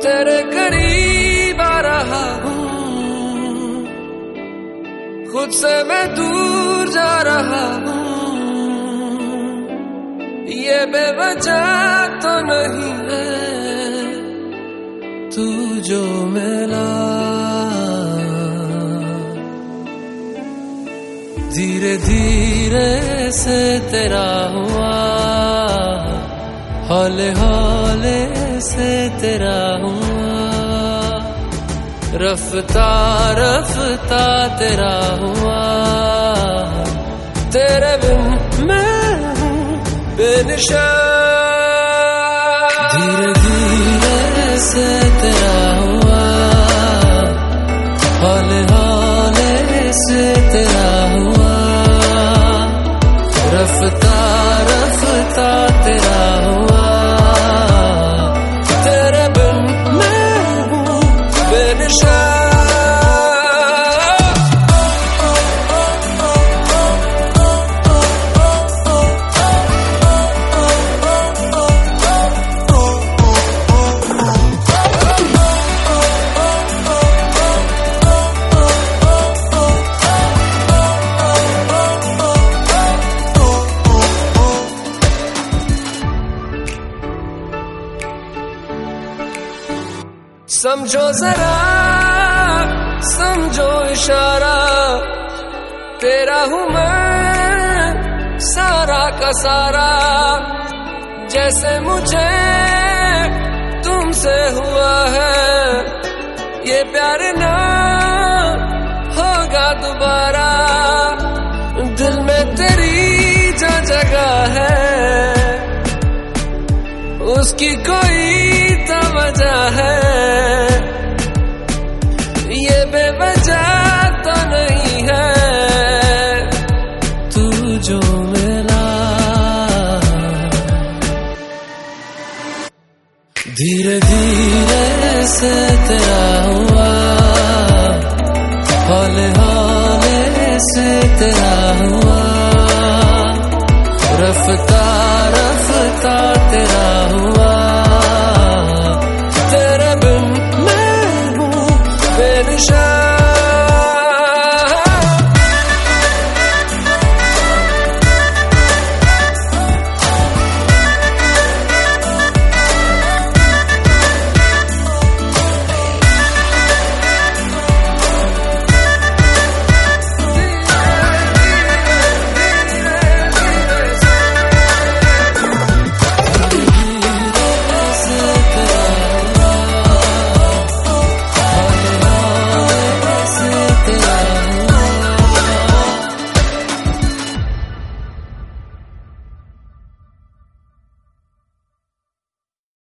तेरे करीब आ रहा हूँ, खुद से मैं दूर जा रहा हूँ। ये बेवजह तो नहीं है तू जो मिला, धीरे धीरे से तेरा हुआ, हौले हौले से तेरा हुआ, रफ्ता रफ्ता तेरा हुआ। तेरे बिन मैं हूँ बेनिशान, धीरे धीरे से तेरा हुआ, हौले हौले से तेरा हुआ, रफ्ता रफ्ता तेरा हुआ। तेरे बिन मैं हूँ बेनिशान। समझो जरा समझो इशारा, तेरा हूँ मैं सारा का सारा। जैसे मुझे तुमसे हुआ है, ये प्यार ना होगा दोबारा। दिल में तेरी जो जगह है, उसकी कोई तो वजह है। ये बेवजह तो नहीं है तू जो मिला, धीरे धीरे से तेरा हुआ, हौले हौले से तेरा हुआ,